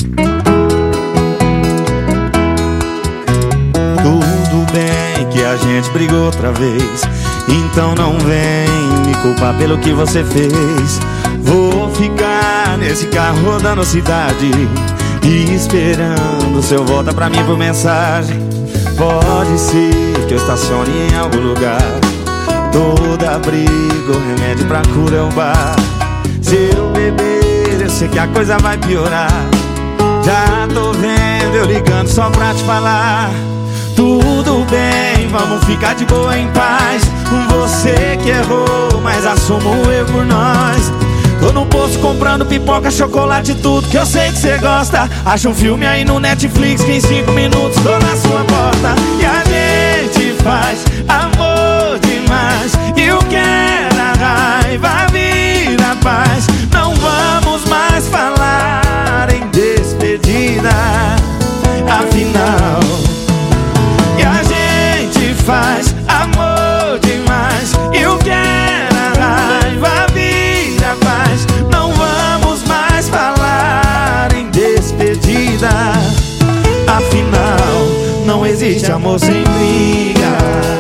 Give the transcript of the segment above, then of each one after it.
Tudo bem que a gente brigou outra vez, então não vem me culpar pelo que você fez. Vou ficar nesse carro rodando a cidade e esperando o seu volta pra mim por mensagem. Pode ser que eu estacione em algum lugar. Toda briga, o remédio pra cura é o bar. Se eu beber, eu sei que a coisa vai piorar. Já tô vendo eu ligando só pra te falar. Tudo bem, vamos ficar de boa em paz. Você que errou, mas assumo o erro por nós. Tô no posto comprando pipoca, chocolate, tudo que eu sei que você gosta. Acha um filme aí no Netflix que em 5 minutos tô na sua porta. E a gente faz amor demais, e o que era raiva vira paz. Não vamos mais falar em despedida, afinal. E a gente faz amor demais, e o que era raiva vira paz. Não vamos mais falar em despedida, afinal, não existe amor sem briga.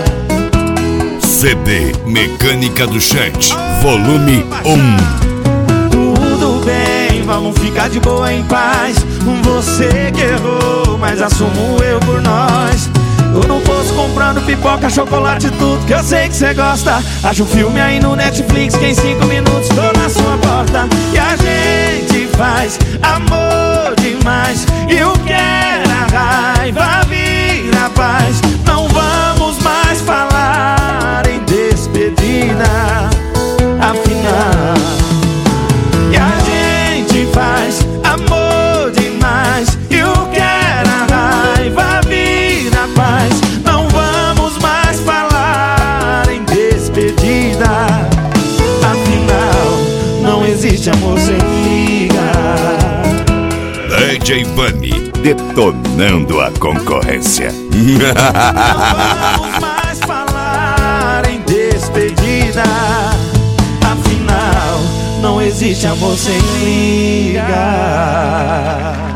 CD Mecânica do Chat, volume 1. Tudo bem, vamos ficar de boa em paz. Você que errou, mas assumo eu por nós. Tô no posto comprando pipoca, chocolate, tudo que eu sei que você gosta. Acha um filme aí no Netflix que em 5 minutos tô na sua porta. E a gente faz amor demais, e o que era raiva vira paz. Não vamos mais falar em despedida, afinal. E a gente faz amor demais, e o que era raiva vira paz. Não vamos mais falar em despedida, afinal, não existe amor sem briga. DJ Bunny, detonando a concorrência. Não vamos mais falar em despedida, afinal, não existe amor sem briga.